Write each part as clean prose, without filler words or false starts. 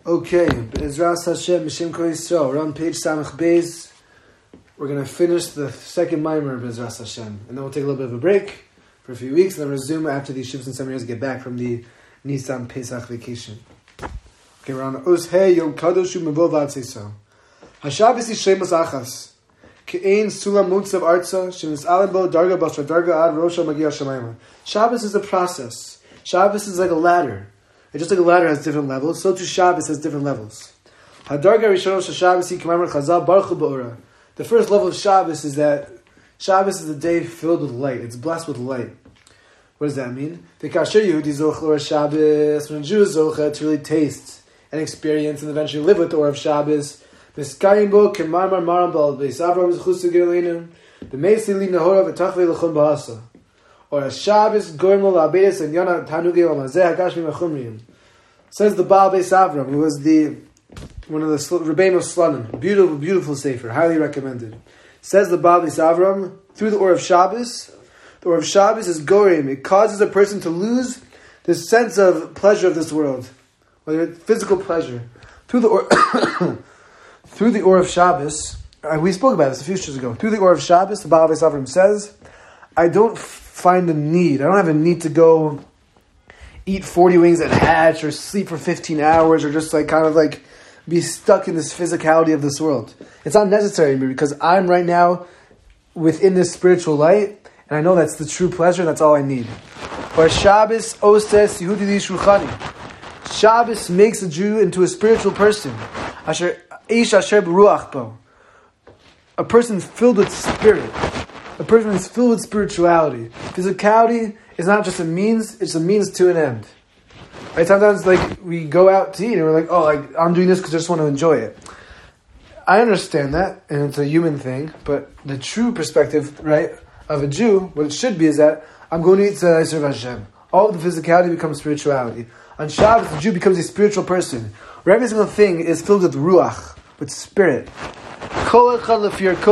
Okay, Be'ezras Hashem, B'Shem Kol Yisrael. We're on page Samach Beis. We're going to finish the second Maimer of Be'ezras Hashem. And then we'll take a little bit of a break for a few weeks, and then resume after these shivs and seminaries get back from the Nisan Pesach vacation. Okay, we're on Oz Hey Yom Kadosh U'Mevo V'Atzeso. HaShabbos Yishremus Achas. Ke'ein Sulam Mutzav Arza, Shemis Alimbo, Darga Basra Darga Ad Rosha Magia Shamayma. Shabbos is a process. Shabbos is like a ladder. And just like a ladder has different levels, so too Shabbos has different levos. Hadarga Rishon Shabbos K'mamar Chazal Baruch Hu Ba'ora. The first level of Shabbos is that Shabbos is a day filled with light. It's blessed with light. What does that mean? V'kasher Yehudi Zoch L'or Shabbos. When a Jew is Zocha to really taste and experience and eventually live with the Or of Shabbos. V'skarim Bo K'mamar Maram Bal Beis Avram Zchusu Gerleinu. V'meisi Li Nahora V'tachvei L'chon Ba'asa. Or a Shabbos Gorim Lo La'abedes and Yonah Tanugi L'mazeh HaGashmi Mechumriyim. Says the Baal Beis Avram, who was one of the Rebbeim of Slanim. Beautiful, beautiful sefer, highly recommended. Says the Baal Beis Avram, through the Or of Shabbos, the Or of Shabbos is gorim. It causes a person to lose the sense of pleasure of this world, whether it's physical pleasure. Through the Or of Shabbos, we spoke about this a few shows ago. Through the Or of Shabbos, the Baal Beis Avram says, I don't find the need. I don't have a need to go eat 40 wings at Hatch or sleep for 15 hours or just be stuck in this physicality of this world. It's not necessary to me because I'm right now within this spiritual light and I know that's the true pleasure and that's all I need. Or Shabbos Oses Yehudi Shulchani. Shabbos makes a Jew into a spiritual person. Asher Eish Asher B'ruach Bo. A person filled with spirit. A person is filled with spirituality. Physicality is not just a means, it's a means to an end. Right? Sometimes we go out to eat and we're like, I'm doing this because I just want to enjoy it. I understand that, and it's a human thing, but the true perspective, right, of a Jew, what it should be is that I'm going to eat to serve Hashem. All of the physicality becomes spirituality. On Shabbos, the Jew becomes a spiritual person. Where every single thing is filled with ruach, with spirit. Each person,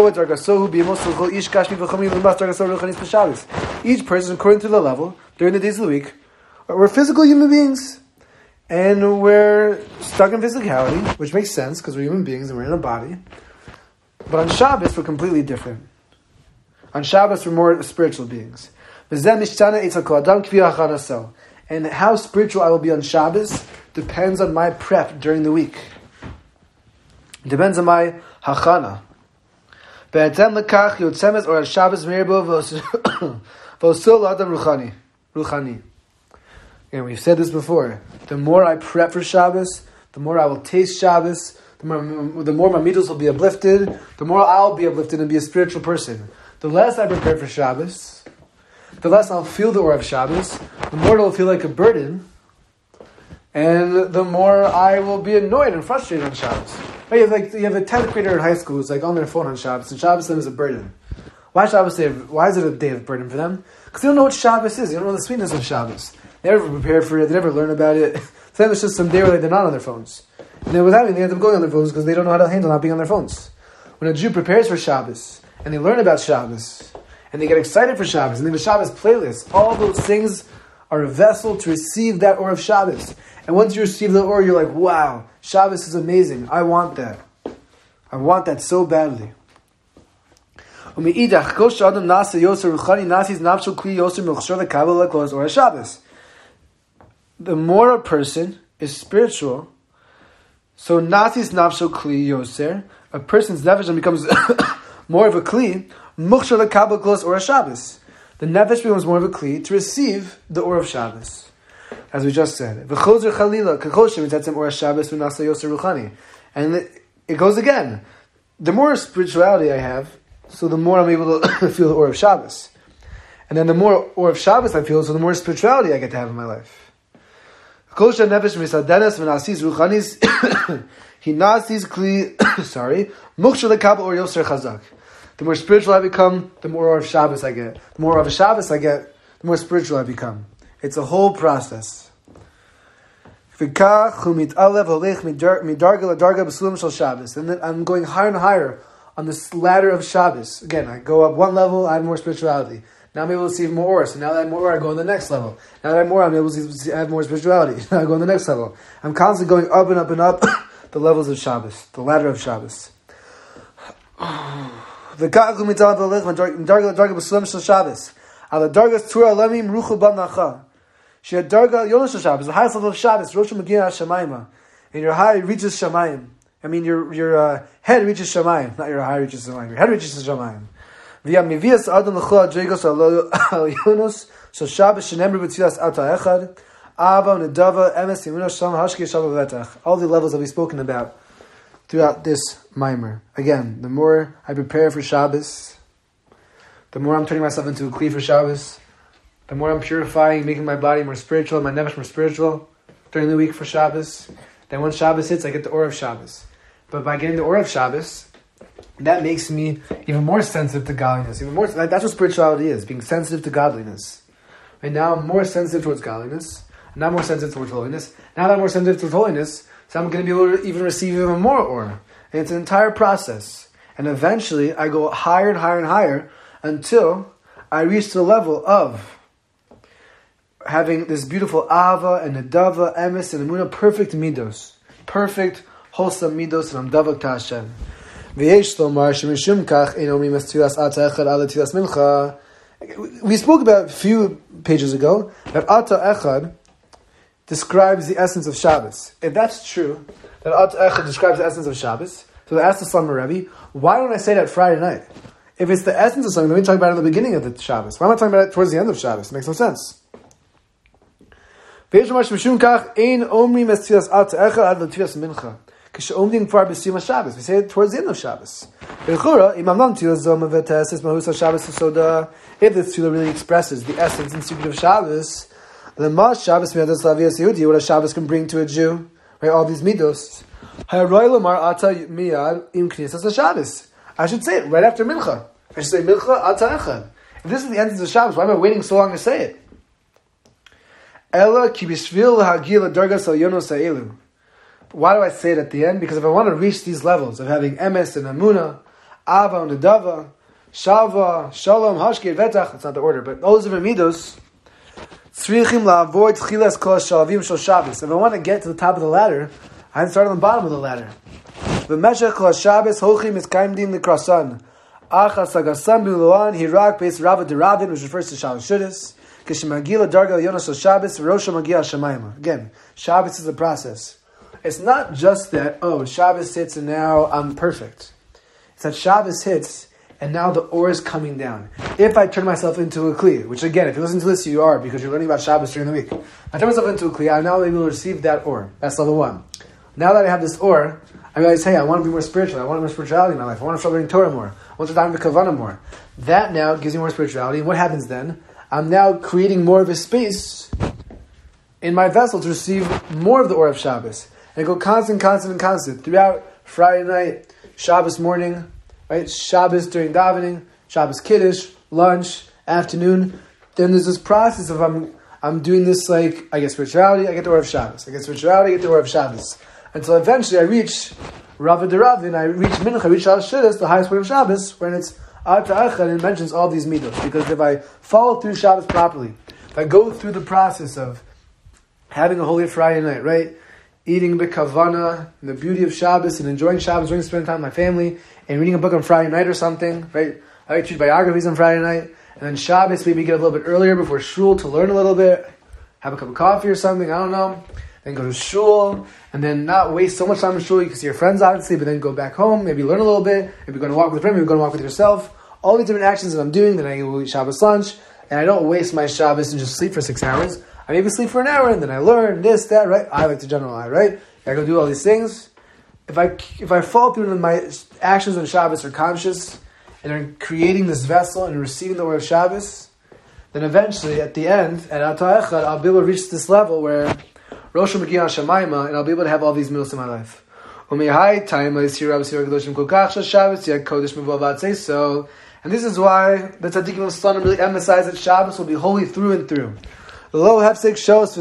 according to the level, during the days of the week, we're physical human beings. And we're stuck in physicality, which makes sense because we're human beings and we're in a body. But on Shabbos, we're completely different. On Shabbos, we're more spiritual beings. And how spiritual I will be on Shabbos depends on my prep during the week. It depends on my hachana. Or Shabbos ruchani. And we've said this before. The more I prep for Shabbos, the more I will taste Shabbos, the more my midos will be uplifted, the more I'll be uplifted and be a spiritual person. The less I prepare for Shabbos, the less I'll feel the Or of Shabbos, the more it'll feel like a burden, and the more I will be annoyed and frustrated on Shabbos. You have a 10th grader in high school who's on their phone on Shabbos, and Shabbos to them is a burden. Why is it a day of burden for them? Because they don't know what Shabbos is. They don't know the sweetness of Shabbos. They never prepare for it. They never learn about it. So it's just some day where they're not on their phones. And then they end up going on their phones because they don't know how to handle not being on their phones. When a Jew prepares for Shabbos, and they learn about Shabbos, and they get excited for Shabbos, and they have a Shabbos playlist, all those things are a vessel to receive that Or of Shabbos. And once you receive the Or, you're like, wow, Shabbos is amazing. I want that. I want that so badly. The more a person is spiritual, so nasis nafsho kli yoser, a person's nefesh becomes more of a kli, mukhshar lekabel klos or a Shabbos. The nefesh becomes more of a kli to receive the Or of Shabbos, as we just said. V'chozer chalila kachoshim etatzem or a Shabbos v'nasa yoser ruchani, and it goes again. The more spirituality I have, so the more I'm able to feel the Or of Shabbos, and then the more Or of Shabbos I feel, so the more spirituality I get to have in my life. The more spiritual I become, the more Or of Shabbos I get. The more Or of Shabbos I get, the more spiritual I become. It's a whole process. And then I'm going higher and higher on this ladder of Shabbos. Again, I go up one level, I have more spirituality. Now I'm able to see more aura. So now that I have more aura, I go on the next level. Now that I have more, I'm able to have more spirituality. Now I go on the next level. I'm constantly going up and up and up the levels of Shabbos, the ladder of Shabbos. The Ka'akum mitzvah darga b'sulam shel Shabbos. Ala dargas tura alamim ruchu b'nacha. She had darga yonos shel Shabbos, the highest level of Shabbos. Rosh Magiya Shamayim, and your high reaches Shamayim. I mean, your head reaches Shamayim, not your high reaches Shamayim. Your head reaches Shamayim. V'yam mivias adam l'chol dragos al yonos shel Shabbos shenemru b'tzilas ata echad. Ava nedava emes yimuna shalom hashki shalom vetach. All the levels that we've spoken about throughout this mimer. Again, the more I prepare for Shabbos, the more I'm turning myself into a kli for Shabbos, the more I'm purifying, making my body more spiritual, my nefesh more spiritual during the week for Shabbos. Then when Shabbos hits, I get the aura of Shabbos. But by getting the aura of Shabbos, that makes me even more sensitive to godliness. Even more. That's what spirituality is, being sensitive to godliness. And now I'm more sensitive towards godliness. Now I'm more sensitive towards holiness. Now that I'm more sensitive towards holiness, so I'm going to be able to even receive even more aura. And it's an entire process. And eventually, I go higher and higher and higher until I reach to the level of having this beautiful Ava and Nedava, Emes, and Emunah, perfect midos. Perfect, wholesome midos, and I'm davak to Hashem. We spoke about a few pages ago that Ata Echad describes the essence of Shabbos. If that's true, that Ata Echad describes the essence of Shabbos, so they asked the Slumber Rebbe, why don't I say that Friday night? If it's the essence of something, then we talk about it at the beginning of the Shabbos. Why am I talking about it towards the end of Shabbos? It makes no sense. We say it towards the end of Shabbos. If the tefillah really expresses the essence and secret of Shabbos, then what a Shabbos can bring to a Jew, right? All these midos. I should say it right after Mincha. I should say Mincha Ata Echad. If this is the essence of Shabbos, why am I waiting so long to say it? Why do I say it at the end? Because if I want to reach these levels of having Emes and Amunah, Ava and Nedava, Shalva, Shalom, Hashki, Vetach, it's not the order, but those are midos. If I want to get to the top of the ladder, I have to start on the bottom of the ladder. V'meshech kol Shabbos hochim is kaimdim l'krasan. Achas agasam b'luan hirak beis Rava deravin, which refers to Shabbos Shudis. Kishmagila dargal yonos of Shabbos Rosha Magia Shamayim. Again, Shabbos is a process. It's not just that Shabbos hits and now I'm perfect. It's that Shabbos hits and now the aura is coming down. If I turn myself into a kli, which again, if you listen to this, you are because you're learning about Shabbos during the week. I turn myself into a kli. I'm now able to receive that aura. That's level one. Now that I have this aura, I realize, hey, I want to be more spiritual. I want more spirituality in my life. I want to start learning Torah more. I want to dive into Kavanah more. That now gives me more spirituality. And what happens then? I'm now creating more of a space in my vessel to receive more of the aura of Shabbos. And I go constant throughout Friday night, Shabbos morning, right? Shabbos during davening, Shabbos Kiddush, lunch, afternoon. Then there's this process of I'm doing this like, I get spirituality, I get the aura of Shabbos. I get spirituality, I get the aura of Shabbos. Until eventually I reach Rava Deravin, I reach Mincha, I reach Shabbos Shidduch, the highest point of Shabbos, when it's Ata Echad, and it mentions all these midos. Because if I follow through Shabbos properly, if I go through the process of having a holy Friday night, right? Eating the kavana, and the beauty of Shabbos, and enjoying Shabbos, spending time with my family, and reading a book on Friday night or something, right? I like to read biographies on Friday night, and then Shabbos, maybe get a little bit earlier before shul to learn a little bit, have a cup of coffee or something, I don't know. Then go to shul, and then not waste so much time in shul. You can see your friends, obviously, but then go back home, maybe learn a little bit, maybe go to walk with a friend, maybe go to walk with yourself. All these different actions that I'm doing, then I go eat Shabbos lunch, and I don't waste my Shabbos and just sleep for 6 hours. I maybe sleep for an hour, and then I learn this, that, right? I like to generalize, right? I go do all these things. If I fall through and my actions on Shabbos are conscious, and are creating this vessel and receiving the word of Shabbos, then eventually, at the end, at Ata Echad, I'll be able to reach this level where Rosh Magiya Shamayim, and I'll be able to have all these midos in my life. And this is why the Tzaddikim of Slonim really emphasize that Shabbos will be holy through and through. It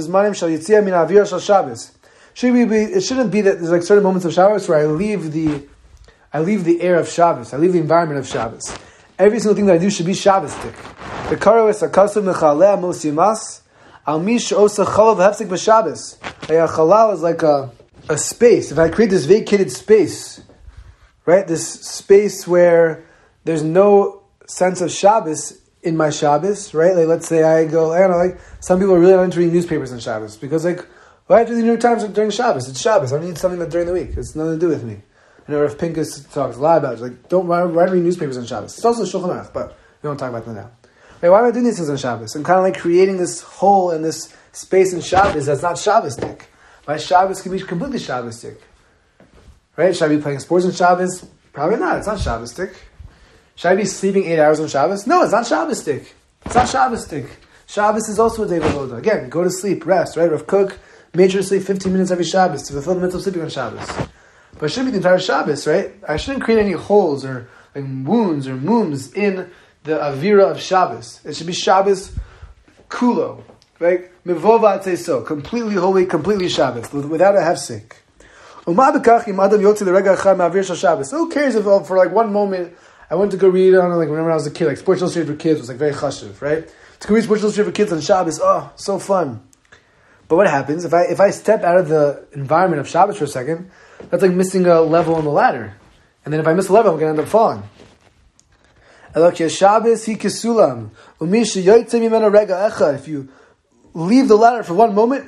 shouldn't be that there's like certain moments of Shabbos where I leave the air of Shabbos, I leave the environment of Shabbos. Every single thing that I do should be Shabbos-tic. The karo is akasav mechaleh mosimas al mish osa chalav hefsek b'Shabbos. A chalal is like a space. If I create this vacated space, right, this space where there's no sense of Shabbos in my Shabbos, right? Like, let's say I don't know, like, some people are really not into reading newspapers on Shabbos because, like, why have to read the New York Times during Shabbos? It's Shabbos. I don't need something that during the week. It's nothing to do with me. I know if Pincus talks a lot about it, like, why read newspapers on Shabbos? It's also Shulchan Aruch, but we don't talk about that now. Like, why am I doing these things on Shabbos? I'm kind of like creating this hole in this space in Shabbos that's not Shabbos-tic. My Shabbos can be completely Shabbos-tic. Right? Should I be playing sports on Shabbos? Probably not. It's not Shabbos-tic. Should I be sleeping 8 hours on Shabbos? No, it's not Shabbos-tic. It's not Shabbos-tic. Shabbos is also a day of avoda. Again, go to sleep, rest, right? Rav Kook made sure to sleep 15 minutes every Shabbos to fulfill the mitzvah of sleeping on Shabbos. But it shouldn't be the entire Shabbos, right? I shouldn't create any holes or like wounds or mums in the avira of Shabbos. It should be Shabbos kulo, right? Mevova so, completely holy, completely Shabbos, without a hefsek. Who cares if for like one moment I went to go read on, like, whenever I was a kid, like Sports Illustrated for Kids was like very chashuv, right? To go read Sports Illustrated for Kids on Shabbos, oh, so fun. But what happens if I step out of the environment of Shabbos for a second? That's like missing a level on the ladder, and then if I miss a level, I'm going to end up falling. If you leave the ladder for one moment,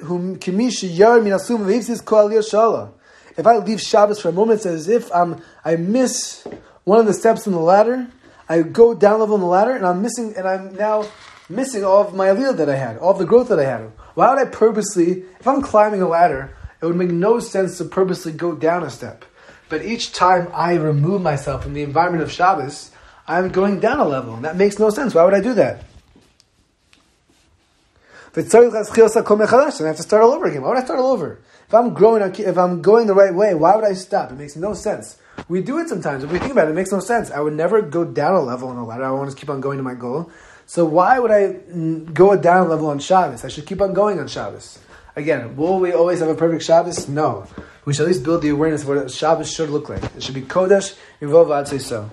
if I leave Shabbos for a moment, it's as if I miss one of the steps in the ladder. I go down level in the ladder, and I'm now missing all of my aliyah that I had, all of the growth that I had. Why would I purposely, if I'm climbing a ladder, it would make no sense to purposely go down a step. But each time I remove myself from the environment of Shabbos, I'm going down a level, and that makes no sense. Why would I do that? And I have to start all over again. Why would I start all over? If I'm going the right way, why would I stop? It makes no sense. We do it sometimes. If we think about it, it makes no sense. I would never go down a level on a ladder. I want to keep on going to my goal. So why would I go down a level on Shabbos? I should keep on going on Shabbos. Again, will we always have a perfect Shabbos? No. We should at least build the awareness of what Shabbos should look like. It should be Kodesh, Yivov, I'd say so.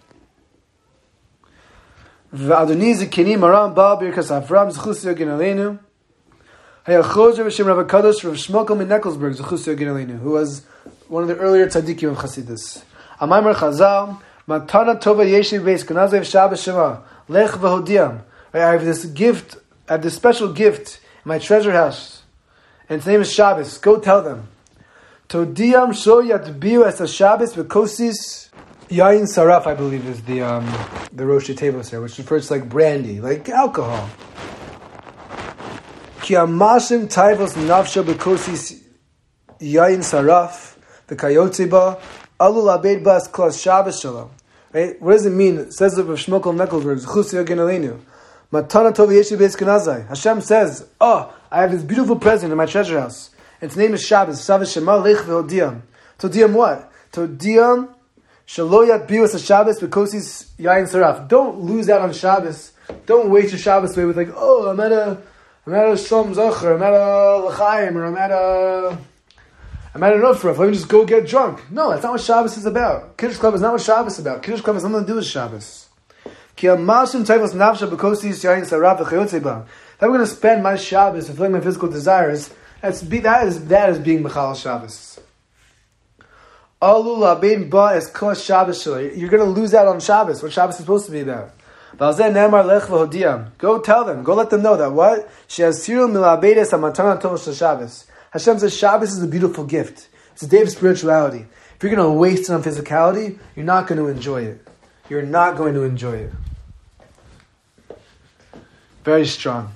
V'adoni zikini maram ba birkas Avram zechus yogin aleinu. Hayachozer v'shem Rav HaKadosh Rav Shmuel min Ecclesburg zechus yogin aleinu, who was one of the earlier tzaddikim of Chassidus. Amaymer Chazal, matana tova yeshiv beis kanazev Shabbos shema lech v'hodiam. I have this gift, I have this special gift in my treasure house, and its name is Shabbos. Go tell them. Todiam sho yatbiu es Shabbos v'kosis Yain Saraf, I believe, is the Rosh Tevos here, which refers to like brandy, like alcohol. Ki amashim taivos nafsha bekosis Yain Saraf, the Kayotzeba, alul abed bas klas Shabbos shalom. Right? What does it mean? It says of Shmuel Meckelberg, Zechus Yogin Aleinu, Matana Tov Yeshi Beis Kenazai. Hashem says, oh, I have this beautiful present in my treasure house. Its name is Shabbos. Shabbos Shema Lech V'Hodiam. Todiam what? Todiam Shaloyat Bius Shabbos Bekosis Yain Saraf. Don't lose out on Shabbos. Don't waste your Shabbos away with like, oh, I'm at a Shalom Zocher, I'm at a L'chaim, or I'm at an Ofraf. Let me just go get drunk. No, that's not what Shabbos is about. Kiddush Club is not what Shabbos is about. Kiddush Club has nothing to do with Shabbos. Ki amashim taivos nafsha bekosis yain saraf v'chayotzeba. If I'm going to spend my Shabbos fulfilling my physical desires, that is being Mechal Shabbos. You're going to lose out on Shabbos, what Shabbos is supposed to be about. Go tell them, go let them know that what? Hashem says Shabbos is a beautiful gift. It's a day of spirituality. If you're going to waste it on physicality, you're not going to enjoy it. You're not going to enjoy it. Very strong.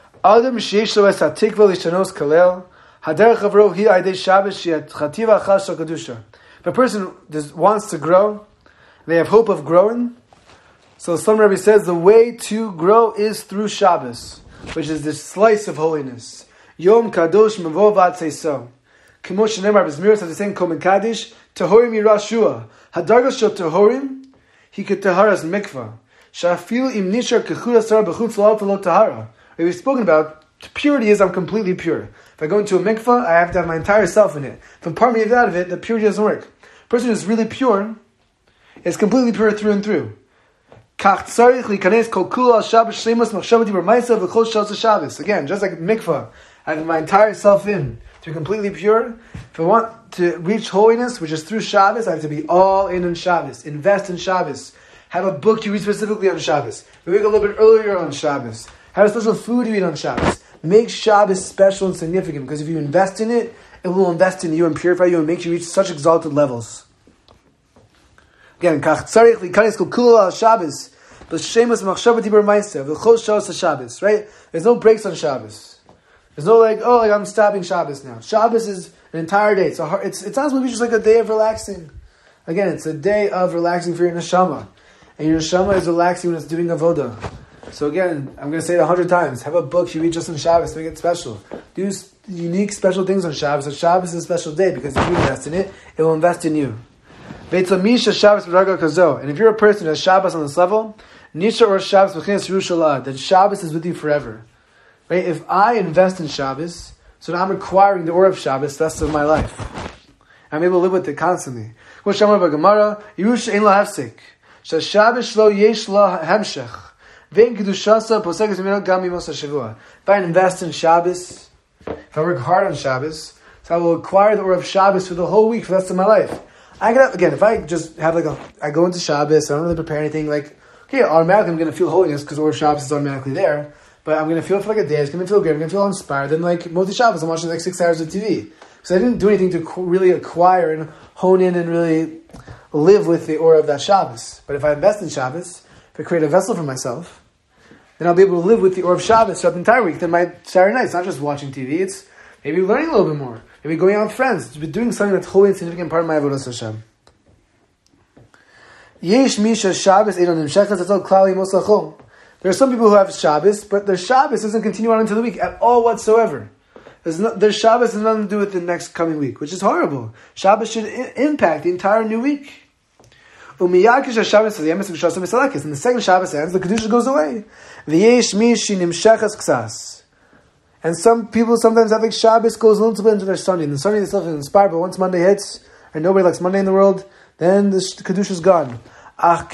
If a person wants to grow, they have hope of growing. So some Rebbe says the way to grow is through Shabbos, which is this slice of holiness. Yom Kadosh Mevo V'Atzeiso. K'mosh Shemar B'Zmiros at the same Komen Kaddish. Tehorim Yirashua. Hadargas Shel Tehorim. He could Taharas Mikvah. Shafilu Im Nishar Kechud Asar B'Chutz La'al V'Lo Tahara. We've spoken about purity is I'm completely pure. If I go into a mikvah, I have to have my entire self in it. If a part of me is out of it, the purity doesn't work. A person who's really pure is completely pure through and through. Kach tzarich likanes kol kula al Shabbos shleimus machshavah dibur ma'asav v'chol shos Shabbos. Again, just like mikvah, I have my entire self in to be completely pure. If I want to reach holiness, which is through Shabbos, I have to be all in Shabbos. Invest in Shabbos. Have a book you read specifically on Shabbos. Wake a little bit earlier on Shabbos. Have a special food you eat on Shabbos. Make Shabbos special and significant, because if you invest in it, it will invest in you and purify you and make you reach such exalted levels. Again, kach tzarich likanes kol kula al Shabbos, b'shemus machshavah dibur ma'asav v'chol shos Shabbos. Right? There's no breaks on Shabbos. There's no like I'm stopping Shabbos now. Shabbos is an entire day. It's not maybe just like a day of relaxing. Again, it's a day of relaxing for your neshama, and your neshama is relaxing when it's doing avodah. So again, I'm going to say it 100 times. Have a book you read just on Shabbos, make it special. Do unique, special things on Shabbos. So Shabbos is a special day, because if you invest in it, it will invest in you. And if you're a person who has Shabbos on this level, Nisha or Shabbos then Shabbos is with you forever. Right? If I invest in Shabbos, so now I'm requiring the Or of Shabbos the rest of my life. I'm able to live with it constantly. If I invest in Shabbos, if I work hard on Shabbos, so I will acquire the Or of Shabbos for the whole week, for the rest of my life. If I just have I go into Shabbos, I don't really prepare anything, automatically I'm going to feel holiness, because the Or of Shabbos is automatically there, but I'm going to feel it for a day, it's going to feel great, I'm going to feel inspired, then Motzi Shabbos, I'm watching 6 hours of TV. So I didn't do anything to really acquire and hone in and really live with the Or of that Shabbos. But if I invest in Shabbos, if I create a vessel for myself, then I'll be able to live with the Or of Shabbos throughout the entire week. Then my Saturday night, it's not just watching TV, it's maybe learning a little bit more. Maybe going out with friends. It's doing something that's holy and significant part of my Avodas Hashem. There are some people who have Shabbos, but their Shabbos doesn't continue on into the week at all whatsoever. Their Shabbos has nothing to do with the next coming week, which is horrible. Shabbos should impact the entire new week. And the second Shabbos ends, the Kedusha goes away. And some people sometimes have Shabbos goes a little bit into their Sunday. And the Sunday they still feel inspired, but once Monday hits, and nobody likes Monday in the world, then the Kedusha is gone. But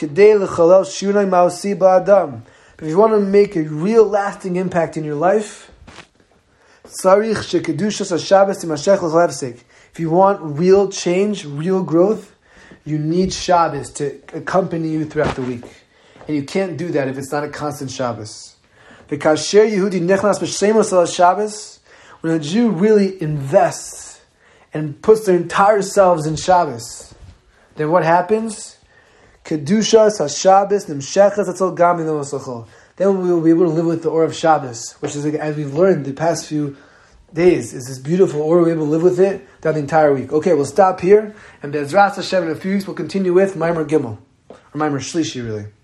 if you want to make a real lasting impact in your life, if you want real change, real growth, you need Shabbos to accompany you throughout the week. And you can't do that if it's not a constant Shabbos. When a Jew really invests and puts their entire selves in Shabbos, then what happens? Kedushas HaShabbos Nimshechas Atzol Gam V'No Osachol. Then we will be able to live with the Or of Shabbos, which is, as we've learned the past few days, is this beautiful Or. We're able to live with it throughout the entire week. Okay, we'll stop here, and Be'ezras Hashem in a few weeks we'll continue with Maimer Gimel, or Maimer Shlishi really.